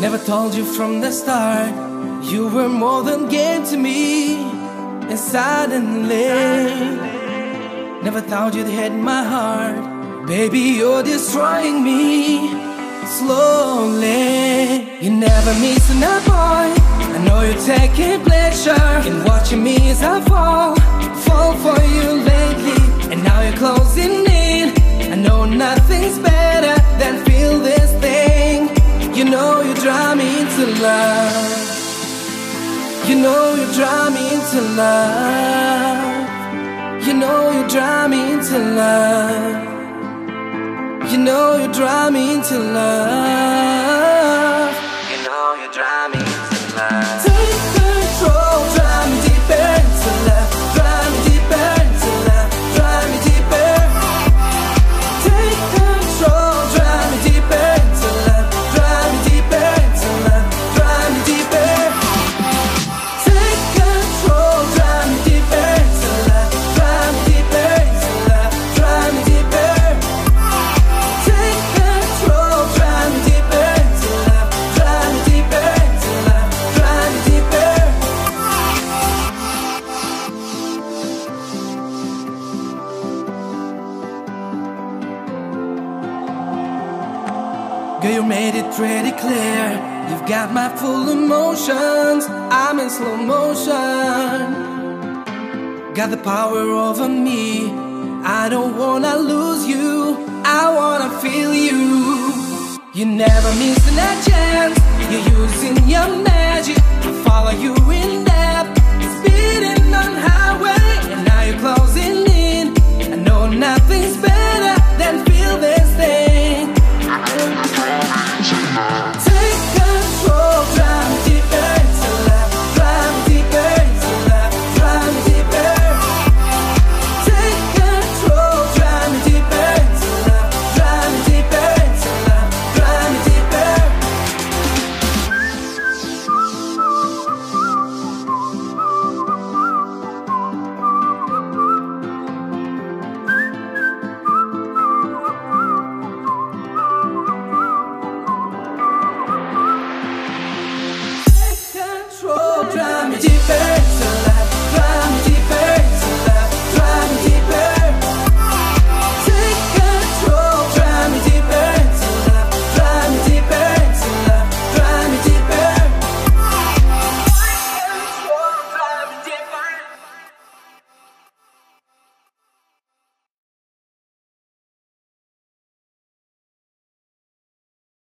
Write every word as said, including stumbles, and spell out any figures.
Never told you from the start you were more than game to me. And suddenly, never thought you'd hit my heart. Baby, you're destroying me slowly. You never missing a boy. I know you're taking pleasure in watching me as I fall, fall for you lately. And now you're closing in. I know nothing's better than feel this thing. You know you drive me into love. You know you drive me into love. You know you drive me into love. You know you drive me into love. You know you drive me into love. Take control, drive me deeper into love. Drive me deeper into love. Drive me deeper. Take control, drive me deeper into love. Drive me deeper into love. Drive me deeper. Take control, drive me deeper into love. Drive me deeper into love. Drive me deeper. Take control, drive me deeper into love. Drive me deeper into love. Drive me deeper. Girl, you made it pretty clear. You've got my full emotions. I'm in slow motion. Got the power over me. I don't wanna lose you. I wanna feel you. You never missing a chance. You're using your magic. I follow you in depth. Speeding on highway, and now you're close.